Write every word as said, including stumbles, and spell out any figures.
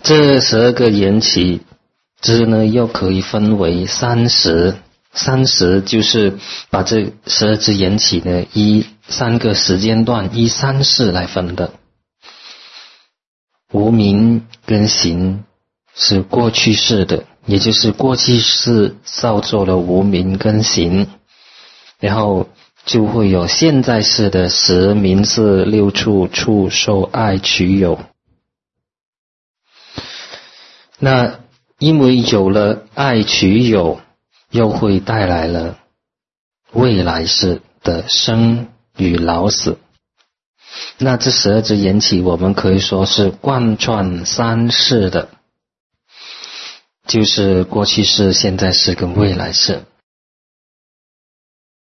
这十二个缘起支呢，又可以分为三十，三十就是把这十二支缘起呢，依三个时间段，依三世来分的。无明跟行是过去世的，也就是过去世造作了无明跟行，然后就会有现在世的识名色六处触受爱取有。那因为有了爱取有，又会带来了未来世的生与老死。那这十二支缘起我们可以说是贯穿三世的，就是过去世、现在世跟未来世。